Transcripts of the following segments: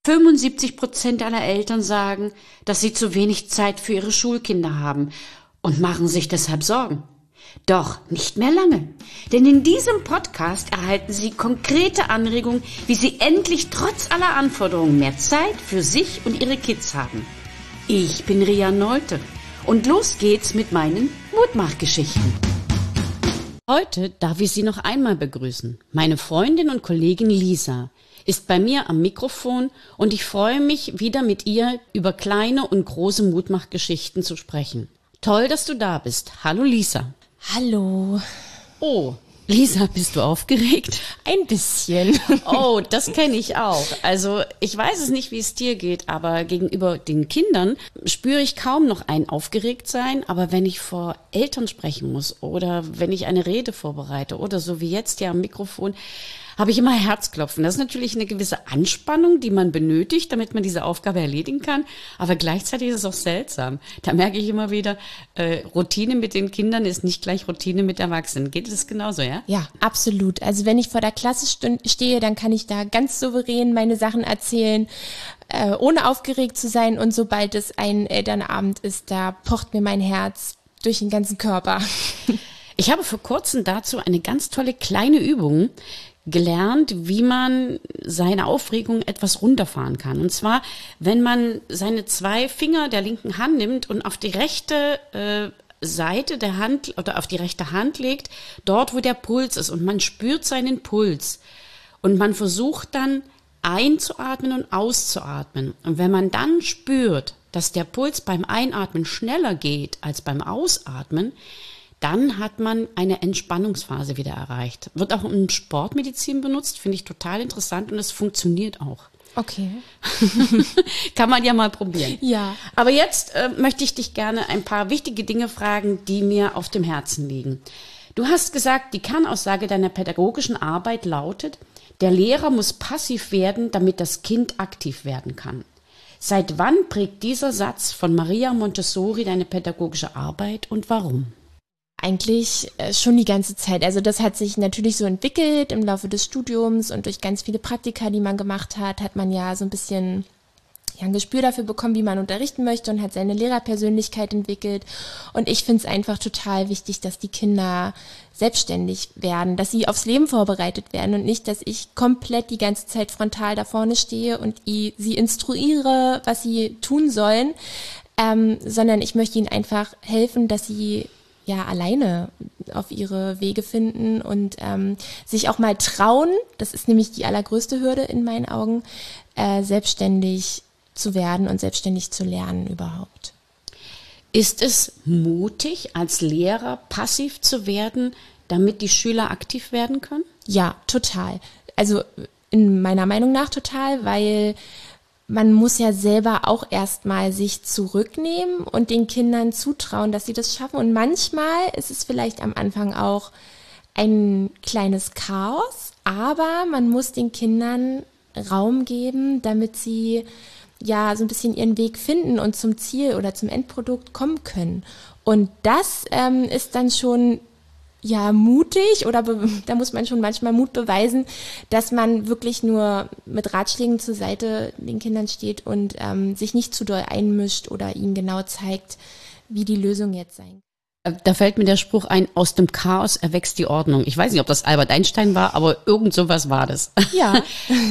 75% aller Eltern sagen, dass sie zu wenig Zeit für ihre Schulkinder haben und machen sich deshalb Sorgen. Doch nicht mehr lange, denn in diesem Podcast erhalten Sie konkrete Anregungen, wie Sie endlich trotz aller Anforderungen mehr Zeit für sich und Ihre Kids haben. Ich bin Ria Nolte und los geht's mit meinen Mutmachgeschichten. Heute darf ich Sie noch einmal begrüßen. Meine Freundin und Kollegin Lisa ist bei mir am Mikrofon und ich freue mich, wieder mit ihr über kleine und große Mutmachgeschichten zu sprechen. Toll, dass du da bist. Hallo Lisa. Hallo. Oh, Lisa, bist du aufgeregt? Ein bisschen. Oh, das kenne ich auch. Also ich weiß es nicht, wie es dir geht, aber gegenüber den Kindern spüre ich kaum noch ein Aufgeregtsein. Aber wenn ich vor Eltern sprechen muss oder wenn ich eine Rede vorbereite oder so wie jetzt hier am Mikrofon, habe ich immer Herzklopfen. Das ist natürlich eine gewisse Anspannung, die man benötigt, damit man diese Aufgabe erledigen kann. Aber gleichzeitig ist es auch seltsam. Da merke ich immer wieder, Routine mit den Kindern ist nicht gleich Routine mit Erwachsenen. Geht es genauso, ja? Ja, absolut. Also wenn ich vor der Klasse stehe, dann kann ich da ganz souverän meine Sachen erzählen, ohne aufgeregt zu sein. Und sobald es ein Elternabend ist, da pocht mir mein Herz durch den ganzen Körper. Ich habe vor kurzem dazu eine ganz tolle kleine Übung gelernt, wie man seine Aufregung etwas runterfahren kann. Und zwar, wenn man seine 2 Finger der linken Hand nimmt und auf die rechte Seite der Hand oder auf die rechte Hand legt, dort, wo der Puls ist, und man spürt seinen Puls. Und man versucht dann einzuatmen und auszuatmen. Und wenn man dann spürt, dass der Puls beim Einatmen schneller geht als beim Ausatmen, dann hat man eine Entspannungsphase wieder erreicht. Wird auch in Sportmedizin benutzt, finde ich total interessant und es funktioniert auch. Okay. Kann man ja mal probieren. Ja. Aber jetzt möchte ich dich gerne ein paar wichtige Dinge fragen, die mir auf dem Herzen liegen. Du hast gesagt, die Kernaussage deiner pädagogischen Arbeit lautet, der Lehrer muss passiv werden, damit das Kind aktiv werden kann. Seit wann prägt dieser Satz von Maria Montessori deine pädagogische Arbeit und warum? Eigentlich schon die ganze Zeit. Also das hat sich natürlich so entwickelt im Laufe des Studiums und durch ganz viele Praktika, die man gemacht hat, hat man ja so ein bisschen ein Gespür dafür bekommen, wie man unterrichten möchte und hat seine Lehrerpersönlichkeit entwickelt. Und ich finde es einfach total wichtig, dass die Kinder selbstständig werden, dass sie aufs Leben vorbereitet werden und nicht, dass ich komplett die ganze Zeit frontal da vorne stehe und sie instruiere, was sie tun sollen, sondern ich möchte ihnen einfach helfen, dass sie alleine auf ihre Wege finden und sich auch mal trauen, das ist nämlich die allergrößte Hürde in meinen Augen, selbstständig zu werden und selbstständig zu lernen überhaupt. Ist es mutig, als Lehrer passiv zu werden, damit die Schüler aktiv werden können? Ja, total. Also in meiner Meinung nach total, weil man muss ja selber auch erstmal sich zurücknehmen und den Kindern zutrauen, dass sie das schaffen. Und manchmal ist es vielleicht am Anfang auch ein kleines Chaos, aber man muss den Kindern Raum geben, damit sie so ein bisschen ihren Weg finden und zum Ziel oder zum Endprodukt kommen können. Und das ist dann schon mutig oder da muss man schon manchmal Mut beweisen, dass man wirklich nur mit Ratschlägen zur Seite den Kindern steht und sich nicht zu doll einmischt oder ihnen genau zeigt, wie die Lösung jetzt sein kann. Da fällt mir der Spruch ein, aus dem Chaos erwächst die Ordnung. Ich weiß nicht, ob das Albert Einstein war, aber irgend sowas war das. Ja.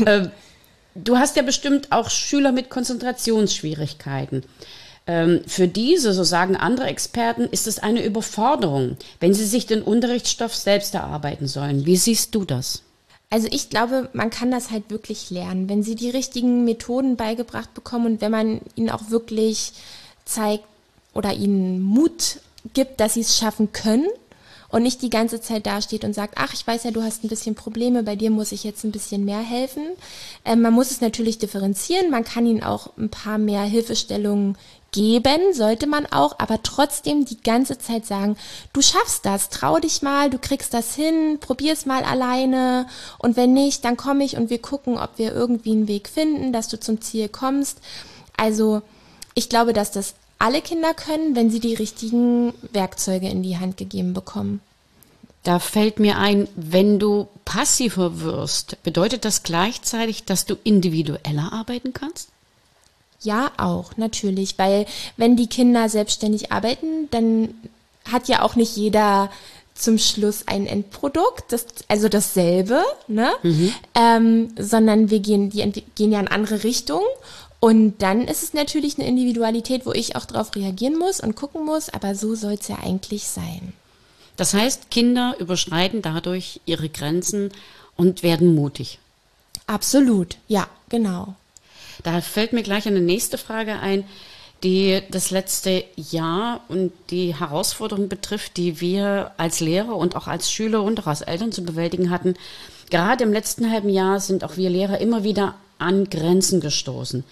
Du hast ja bestimmt auch Schüler mit Konzentrationsschwierigkeiten. Für diese, so sagen andere Experten, ist es eine Überforderung, wenn sie sich den Unterrichtsstoff selbst erarbeiten sollen. Wie siehst du das? Also ich glaube, man kann das halt wirklich lernen, wenn sie die richtigen Methoden beigebracht bekommen und wenn man ihnen auch wirklich zeigt oder ihnen Mut gibt, dass sie es schaffen können und nicht die ganze Zeit dasteht und sagt, ach, ich weiß ja, du hast ein bisschen Probleme, bei dir muss ich jetzt ein bisschen mehr helfen. Man muss es natürlich differenzieren, man kann ihnen auch ein paar mehr Hilfestellungen geben, sollte man auch, aber trotzdem die ganze Zeit sagen, du schaffst das, trau dich mal, du kriegst das hin, probier's mal alleine und wenn nicht, dann komme ich und wir gucken, ob wir irgendwie einen Weg finden, dass du zum Ziel kommst. Also ich glaube, dass das alle Kinder können, wenn sie die richtigen Werkzeuge in die Hand gegeben bekommen. Da fällt mir ein, wenn du passiver wirst, bedeutet das gleichzeitig, dass du individueller arbeiten kannst? Ja, auch, natürlich, weil wenn die Kinder selbstständig arbeiten, dann hat ja auch nicht jeder zum Schluss ein Endprodukt, also dasselbe, ne? Sondern die gehen ja in andere Richtungen. Und dann ist es natürlich eine Individualität, wo ich auch drauf reagieren muss und gucken muss, aber so soll es ja eigentlich sein. Das heißt, Kinder überschreiten dadurch ihre Grenzen und werden mutig. Absolut, ja, genau. Da fällt mir gleich eine nächste Frage ein, die das letzte Jahr und die Herausforderung betrifft, die wir als Lehrer und auch als Schüler und auch als Eltern zu bewältigen hatten. Gerade im letzten halben Jahr sind auch wir Lehrer immer wieder an Grenzen gestoßen,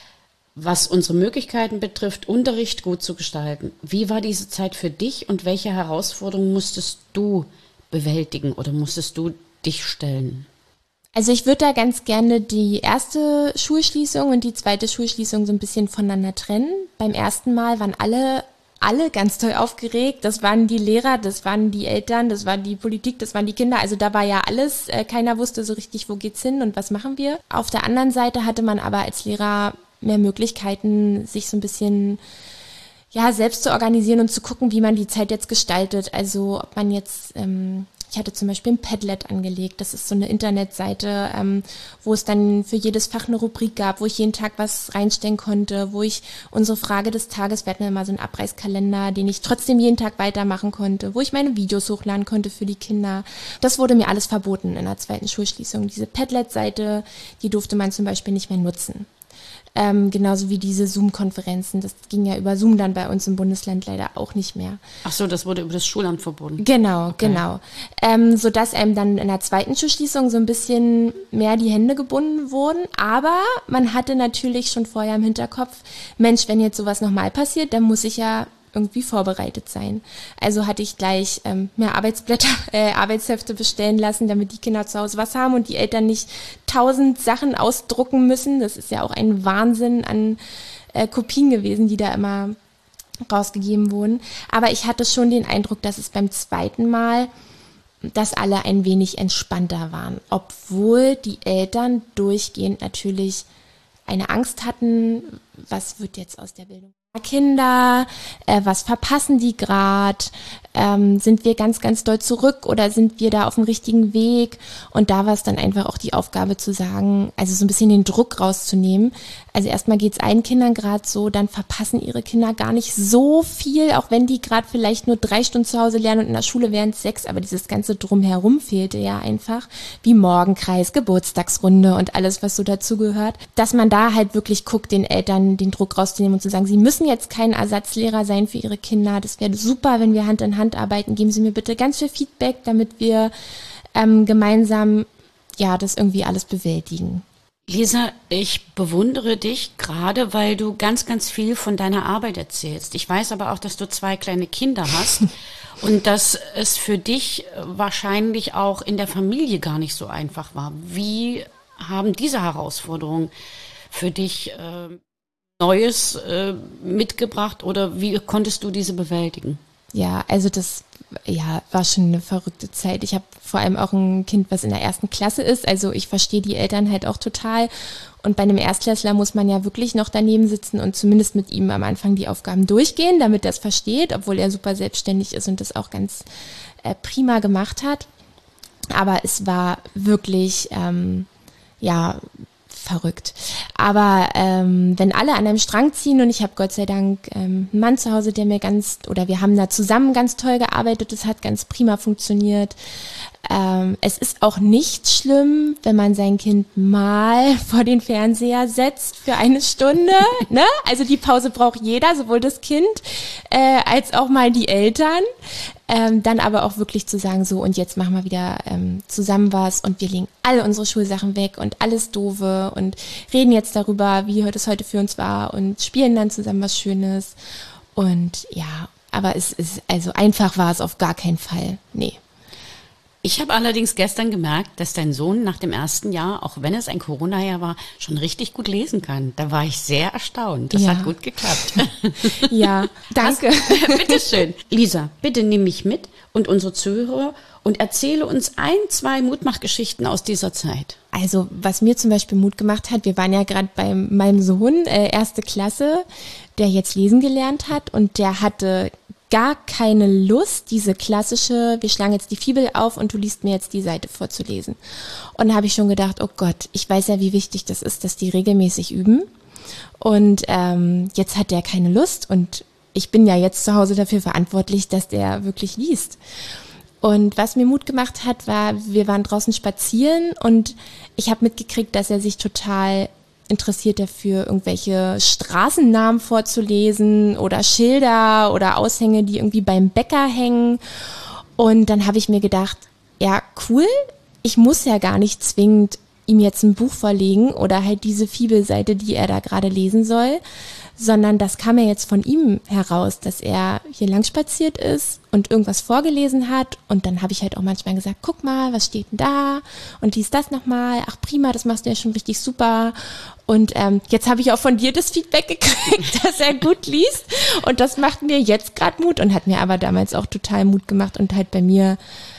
was unsere Möglichkeiten betrifft, Unterricht gut zu gestalten. Wie war diese Zeit für dich und welche Herausforderungen musstest du bewältigen oder musstest du dich stellen? Also ich würde da ganz gerne die erste Schulschließung und die zweite Schulschließung so ein bisschen voneinander trennen. Beim ersten Mal waren alle ganz toll aufgeregt. Das waren die Lehrer, das waren die Eltern, das war die Politik, das waren die Kinder. Also da war ja alles. Keiner wusste so richtig, wo geht's hin und was machen wir. Auf der anderen Seite hatte man aber als Lehrer mehr Möglichkeiten, sich so ein bisschen selbst zu organisieren und zu gucken, wie man die Zeit jetzt gestaltet. Also ob man jetzt ich hatte zum Beispiel ein Padlet angelegt. Das ist so eine Internetseite, wo es dann für jedes Fach eine Rubrik gab, wo ich jeden Tag was reinstellen konnte, wo ich unsere Frage des Tages, wir hatten immer so einen Abreißkalender, den ich trotzdem jeden Tag weitermachen konnte, wo ich meine Videos hochladen konnte für die Kinder. Das wurde mir alles verboten in der zweiten Schulschließung. Diese Padlet-Seite, die durfte man zum Beispiel nicht mehr nutzen. Genauso wie diese Zoom-Konferenzen. Das ging ja über Zoom dann bei uns im Bundesland leider auch nicht mehr. Ach so, das wurde über das Schulamt verboten. Genau. Sodass einem dann in der zweiten Schulschließung so ein bisschen mehr die Hände gebunden wurden. Aber man hatte natürlich schon vorher im Hinterkopf, Mensch, wenn jetzt sowas nochmal passiert, dann muss ich ja irgendwie vorbereitet sein. Also hatte ich gleich mehr Arbeitshefte bestellen lassen, damit die Kinder zu Hause was haben und die Eltern nicht 1000 Sachen ausdrucken müssen. Das ist ja auch ein Wahnsinn an Kopien gewesen, die da immer rausgegeben wurden. Aber ich hatte schon den Eindruck, dass es beim zweiten Mal, dass alle ein wenig entspannter waren, obwohl die Eltern durchgehend natürlich eine Angst hatten, was wird jetzt aus der Bildung Kinder, was verpassen die gerade, sind wir ganz, ganz doll zurück oder sind wir da auf dem richtigen Weg? Und da war es dann einfach auch die Aufgabe zu sagen, also so ein bisschen den Druck rauszunehmen. Also erstmal geht es allen Kindern gerade so, dann verpassen ihre Kinder gar nicht so viel, auch wenn die gerade vielleicht nur 3 Stunden zu Hause lernen und in der Schule wären es 6, aber dieses ganze Drumherum fehlte ja einfach, wie Morgenkreis, Geburtstagsrunde und alles, was so dazugehört, dass man da halt wirklich guckt, den Eltern den Druck rauszunehmen und zu sagen, sie müssen jetzt kein Ersatzlehrer sein für ihre Kinder, das wäre super, wenn wir Hand in Hand arbeiten, geben Sie mir bitte ganz viel Feedback, damit wir gemeinsam das irgendwie alles bewältigen. Lisa, ich bewundere dich gerade, weil du ganz, ganz viel von deiner Arbeit erzählst. Ich weiß aber auch, dass du 2 kleine Kinder hast und dass es für dich wahrscheinlich auch in der Familie gar nicht so einfach war. Wie haben diese Herausforderungen für dich Neues mitgebracht oder wie konntest du diese bewältigen? Ja, also das war schon eine verrückte Zeit. Ich habe vor allem auch ein Kind, was in der 1. Klasse ist. Also ich verstehe die Eltern halt auch total. Und bei einem Erstklässler muss man ja wirklich noch daneben sitzen und zumindest mit ihm am Anfang die Aufgaben durchgehen, damit er es versteht, obwohl er super selbstständig ist und das auch ganz prima gemacht hat. Aber es war wirklich, verrückt. Aber wenn alle an einem Strang ziehen und ich habe Gott sei Dank einen Mann zu Hause, der mir wir haben da zusammen ganz toll gearbeitet, das hat ganz prima funktioniert. Es ist auch nicht schlimm, wenn man sein Kind mal vor den Fernseher setzt für 1 Stunde. Ne? Also die Pause braucht jeder, sowohl das Kind als auch mal die Eltern. Dann aber auch wirklich zu sagen, so und jetzt machen wir wieder zusammen was und wir legen alle unsere Schulsachen weg und alles Doofe und reden jetzt darüber, wie es heute für uns war und spielen dann zusammen was Schönes. Und ja, aber es ist, also einfach war es auf gar keinen Fall. Nee. Ich habe allerdings gestern gemerkt, dass dein Sohn nach dem ersten Jahr, auch wenn es ein Corona-Jahr war, schon richtig gut lesen kann. Da war ich sehr erstaunt. Das hat gut geklappt. Ja, danke. Bitteschön. Lisa, bitte nimm mich mit und unsere Zuhörer und erzähle uns 1, 2 Mutmachgeschichten aus dieser Zeit. Also, was mir zum Beispiel Mut gemacht hat, wir waren ja gerade bei meinem Sohn, 1. Klasse, der jetzt lesen gelernt hat und der hatte gar keine Lust, diese klassische, wir schlagen jetzt die Fibel auf und du liest mir jetzt die Seite vorzulesen. Und da habe ich schon gedacht, oh Gott, ich weiß ja, wie wichtig das ist, dass die regelmäßig üben. Und jetzt hat der keine Lust und ich bin ja jetzt zu Hause dafür verantwortlich, dass der wirklich liest. Und was mir Mut gemacht hat, war, wir waren draußen spazieren und ich habe mitgekriegt, dass er sich total interessiert dafür, irgendwelche Straßennamen vorzulesen oder Schilder oder Aushänge, die irgendwie beim Bäcker hängen. Und dann habe ich mir gedacht, ja, cool, ich muss ja gar nicht zwingend ihm jetzt ein Buch vorlegen oder halt diese Fibelseite, die er da gerade lesen soll, sondern das kam ja jetzt von ihm heraus, dass er hier lang spaziert ist und irgendwas vorgelesen hat und dann habe ich halt auch manchmal gesagt, guck mal, was steht denn da und lies das nochmal, ach prima, das machst du ja schon richtig super und jetzt habe ich auch von dir das Feedback gekriegt, dass er gut liest und das macht mir jetzt gerade Mut und hat mir aber damals auch total Mut gemacht und halt bei mir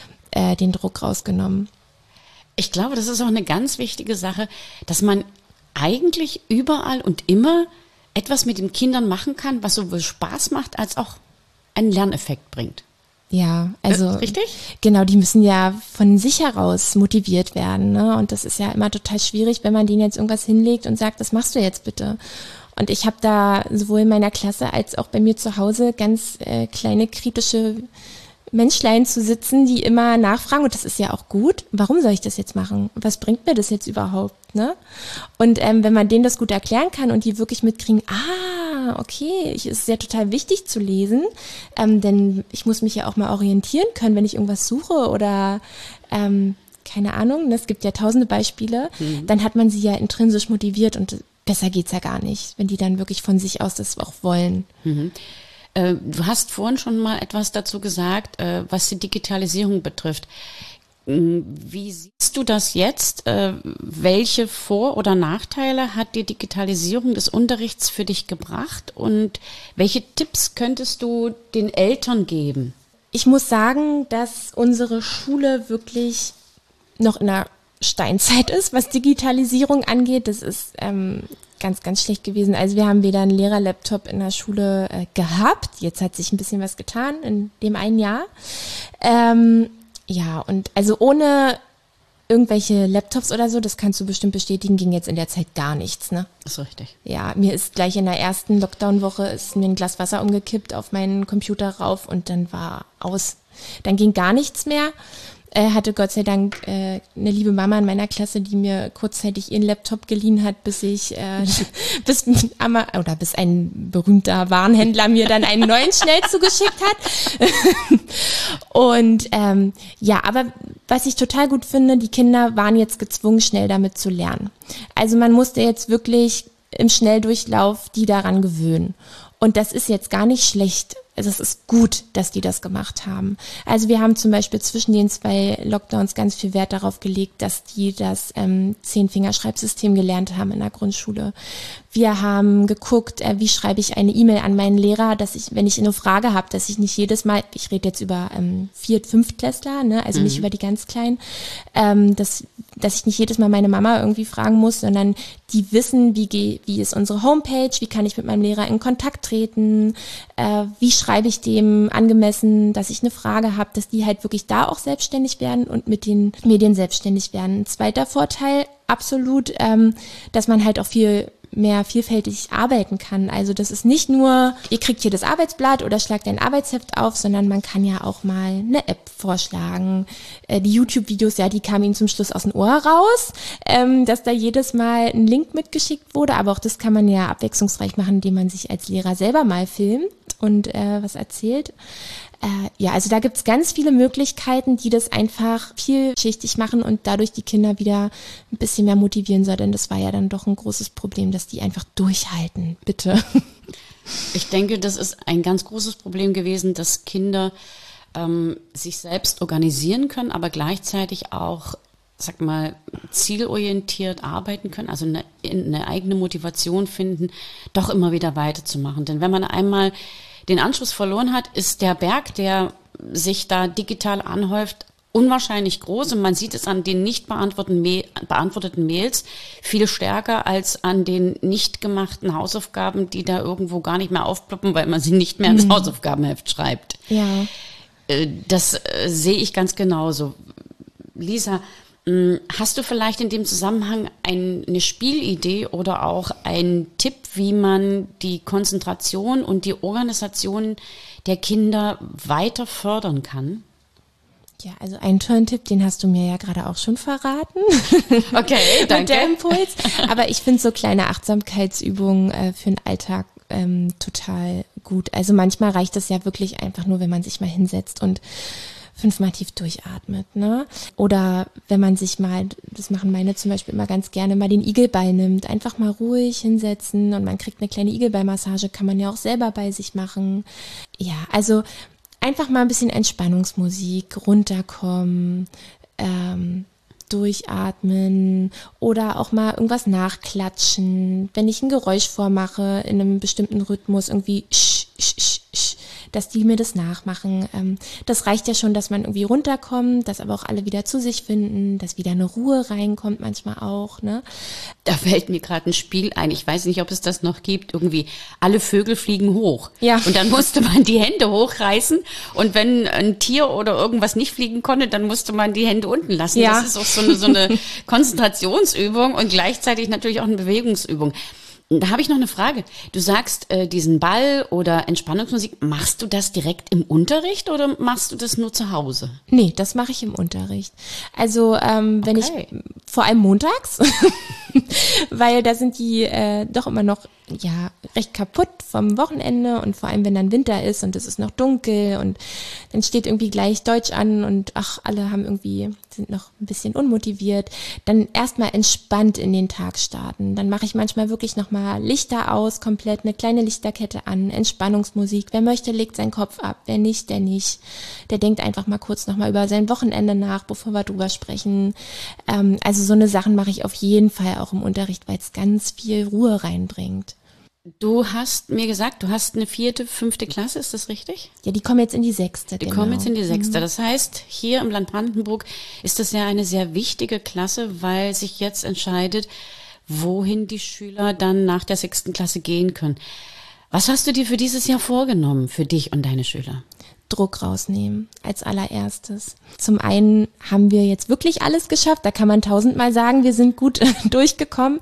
den Druck rausgenommen. Ich glaube, das ist auch eine ganz wichtige Sache, dass man eigentlich überall und immer etwas mit den Kindern machen kann, was sowohl Spaß macht, als auch einen Lerneffekt bringt. Ja, also richtig? Genau, die müssen ja von sich heraus motiviert werden, ne? Und das ist ja immer total schwierig, wenn man denen jetzt irgendwas hinlegt und sagt, das machst du jetzt bitte. Und ich habe da sowohl in meiner Klasse als auch bei mir zu Hause ganz kleine kritische Menschlein zu sitzen, die immer nachfragen, und das ist ja auch gut, warum soll ich das jetzt machen? Was bringt mir das jetzt überhaupt? Ne? Und wenn man denen das gut erklären kann und die wirklich mitkriegen, okay, es ist ja total wichtig zu lesen, denn ich muss mich ja auch mal orientieren können, wenn ich irgendwas suche oder keine Ahnung, es gibt ja tausende Beispiele, dann hat man sie ja intrinsisch motiviert und besser geht's ja gar nicht, wenn die dann wirklich von sich aus das auch wollen. Du hast vorhin schon mal etwas dazu gesagt, was die Digitalisierung betrifft. Wie siehst du das jetzt? Welche Vor- oder Nachteile hat die Digitalisierung des Unterrichts für dich gebracht und welche Tipps könntest du den Eltern geben? Ich muss sagen, dass unsere Schule wirklich noch in der Steinzeit ist, was Digitalisierung angeht. Das ist ganz, ganz schlecht gewesen. Also wir haben weder einen Lehrerlaptop in der Schule gehabt. Jetzt hat sich ein bisschen was getan in dem einen Jahr. Ja, und also ohne irgendwelche Laptops oder so, das kannst du bestimmt bestätigen, ging jetzt in der Zeit gar nichts, ne? Das ist richtig. Ja, mir ist gleich in der ersten Lockdown-Woche ist mir ein Glas Wasser umgekippt auf meinen Computer rauf und dann war aus. Dann ging gar nichts mehr. Hatte Gott sei Dank eine liebe Mama in meiner Klasse, die mir kurzzeitig ihren Laptop geliehen hat, bis ein berühmter Warenhändler mir dann einen neuen schnell zugeschickt hat. Und ja, aber was ich total gut finde, die Kinder waren jetzt gezwungen, schnell damit zu lernen. Also man musste jetzt wirklich im Schnelldurchlauf die daran gewöhnen. Und das ist jetzt gar nicht schlecht. Also es ist gut, dass die das gemacht haben. Also wir haben zum Beispiel zwischen den 2 Lockdowns ganz viel Wert darauf gelegt, dass die das 10-Fingerschreibsystem gelernt haben in der Grundschule. Wir haben geguckt, wie schreibe ich eine E-Mail an meinen Lehrer, dass ich, wenn ich eine Frage habe, dass ich nicht jedes Mal, ich rede jetzt über 4-, 5-Klässler, ne, also nicht über die ganz Kleinen, dass ich nicht jedes Mal meine Mama irgendwie fragen muss, sondern die wissen, wie ist unsere Homepage, wie kann ich mit meinem Lehrer in Kontakt treten, wie schreibe ich dem angemessen, dass ich eine Frage habe, dass die halt wirklich da auch selbstständig werden und mit den Medien selbstständig werden. Ein zweiter Vorteil, absolut, dass man halt auch viel mehr vielfältig arbeiten kann. Also das ist nicht nur, ihr kriegt hier das Arbeitsblatt oder schlagt ein Arbeitsheft auf, sondern man kann ja auch mal eine App vorschlagen. Die YouTube-Videos, ja, die kamen ihnen zum Schluss aus dem Ohr raus, dass da jedes Mal ein Link mitgeschickt wurde, aber auch das kann man ja abwechslungsreich machen, indem man sich als Lehrer selber mal filmt und was erzählt. Ja, also da gibt's ganz viele Möglichkeiten, die das einfach vielschichtig machen und dadurch die Kinder wieder ein bisschen mehr motivieren soll, denn das war ja dann doch ein großes Problem, dass die einfach durchhalten, bitte. Ich denke, das ist ein ganz großes Problem gewesen, dass Kinder sich selbst organisieren können, aber gleichzeitig auch, sag mal, zielorientiert arbeiten können, also eine eigene Motivation finden, doch immer wieder weiterzumachen. Denn wenn man einmal den Anschluss verloren hat, ist der Berg, der sich da digital anhäuft, unwahrscheinlich groß, und man sieht es an den nicht beantworteten Mails viel stärker als an den nicht gemachten Hausaufgaben, die da irgendwo gar nicht mehr aufploppen, weil man sie nicht mehr ins Hausaufgabenheft schreibt. Ja. Das sehe ich ganz genauso. Lisa, hast du vielleicht in dem Zusammenhang eine Spielidee oder auch einen Tipp, wie man die Konzentration und die Organisation der Kinder weiter fördern kann? Ja, also einen tollen Tipp, den hast du mir ja gerade auch schon verraten. Okay, danke. Mit der Impuls. Aber ich finde so kleine Achtsamkeitsübungen für den Alltag total gut. Also manchmal reicht es ja wirklich einfach nur, wenn man sich mal hinsetzt und 5-mal tief durchatmet, ne? Oder wenn man sich mal, das machen meine zum Beispiel immer ganz gerne, mal den Igelball nimmt, einfach mal ruhig hinsetzen und man kriegt eine kleine Igelballmassage, kann man ja auch selber bei sich machen. Ja, also einfach mal ein bisschen Entspannungsmusik, runterkommen, durchatmen oder auch mal irgendwas nachklatschen. Wenn ich ein Geräusch vormache in einem bestimmten Rhythmus, irgendwie dass die mir das nachmachen. Das reicht ja schon, dass man irgendwie runterkommt, dass aber auch alle wieder zu sich finden, dass wieder eine Ruhe reinkommt manchmal auch, ne? Da fällt mir gerade ein Spiel ein. Ich weiß nicht, ob es das noch gibt. Irgendwie alle Vögel fliegen hoch. Ja. Und dann musste man die Hände hochreißen. Und wenn ein Tier oder irgendwas nicht fliegen konnte, dann musste man die Hände unten lassen. Ja. Das ist auch so eine Konzentrationsübung und gleichzeitig natürlich auch eine Bewegungsübung. Da habe ich noch eine Frage. Du sagst, diesen Ball oder Entspannungsmusik, machst du das direkt im Unterricht oder machst du das nur zu Hause? Nee, das mache ich im Unterricht. Also wenn ich, vor allem montags, weil da sind die doch immer noch ja recht kaputt vom Wochenende und vor allem, wenn dann Winter ist und es ist noch dunkel und dann steht irgendwie gleich Deutsch an und alle sind noch ein bisschen unmotiviert, dann erstmal entspannt in den Tag starten. Dann mache ich manchmal wirklich nochmal Lichter aus, komplett eine kleine Lichterkette an, Entspannungsmusik. Wer möchte, legt seinen Kopf ab, wer nicht, der nicht. Der denkt einfach mal kurz nochmal über sein Wochenende nach, bevor wir drüber sprechen. Also so eine Sachen mache ich auf jeden Fall auch im Unterricht, weil es ganz viel Ruhe reinbringt. Du hast mir gesagt, du hast eine 4., 5. Klasse, ist das richtig? Ja, die kommen jetzt in die 6. Die kommen jetzt in die 6. Das heißt, hier im Land Brandenburg ist das ja eine sehr wichtige Klasse, weil sich jetzt entscheidet, wohin die Schüler dann nach der 6. Klasse gehen können. Was hast du dir für dieses Jahr vorgenommen, für dich und deine Schüler? Druck rausnehmen als allererstes. Zum einen haben wir jetzt wirklich alles geschafft, da kann man 1000-mal sagen, wir sind gut durchgekommen.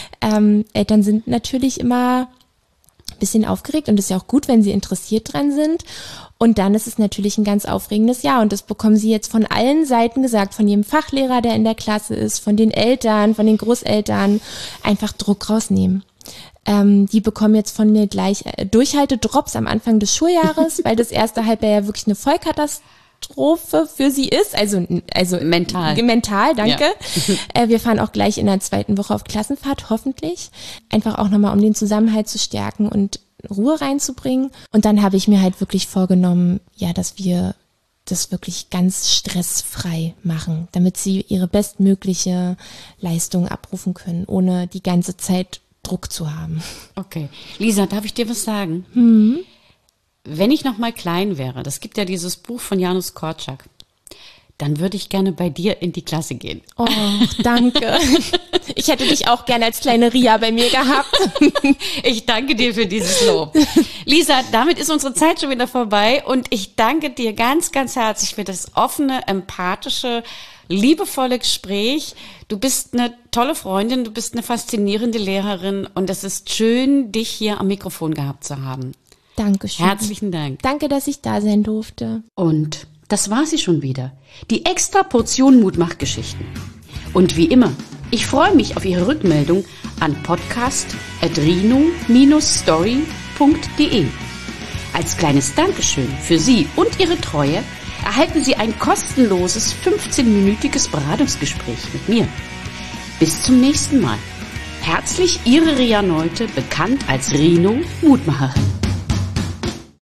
Eltern sind natürlich immer ein bisschen aufgeregt und es ist ja auch gut, wenn sie interessiert dran sind. Und dann ist es natürlich ein ganz aufregendes Jahr und das bekommen sie jetzt von allen Seiten gesagt, von jedem Fachlehrer, der in der Klasse ist, von den Eltern, von den Großeltern, einfach Druck rausnehmen. Die bekommen jetzt von mir gleich Durchhaltedrops am Anfang des Schuljahres, weil das erste Halbjahr ja wirklich eine Vollkatastrophe für sie ist. Also mental. Mental, danke. Ja. Wir fahren auch gleich in der 2. Woche auf Klassenfahrt, hoffentlich. Einfach auch nochmal, um den Zusammenhalt zu stärken und Ruhe reinzubringen. Und dann habe ich mir halt wirklich vorgenommen, ja, dass wir das wirklich ganz stressfrei machen, damit sie ihre bestmögliche Leistung abrufen können, ohne die ganze Zeit Druck zu haben. Okay. Lisa, darf ich dir was sagen? Wenn ich noch mal klein wäre, das gibt ja dieses Buch von Janusz Korczak, dann würde ich gerne bei dir in die Klasse gehen. Oh, danke. Ich hätte dich auch gerne als kleine Ria bei mir gehabt. Ich danke dir für dieses Lob. Lisa, damit ist unsere Zeit schon wieder vorbei und ich danke dir ganz, ganz herzlich für das offene, empathische, liebevolle Gespräch. Du bist eine tolle Freundin, du bist eine faszinierende Lehrerin und es ist schön, dich hier am Mikrofon gehabt zu haben. Dankeschön. Herzlichen Dank. Danke, dass ich da sein durfte. Und das war sie schon wieder. Die extra Portion Mutmachgeschichten. Und wie immer, ich freue mich auf Ihre Rückmeldung an podcast@rino-story.de. Als kleines Dankeschön für Sie und Ihre Treue erhalten Sie ein kostenloses 15-minütiges Beratungsgespräch mit mir. Bis zum nächsten Mal. Herzlich Ihre Ria Neute, bekannt als Rino Mutmacherin.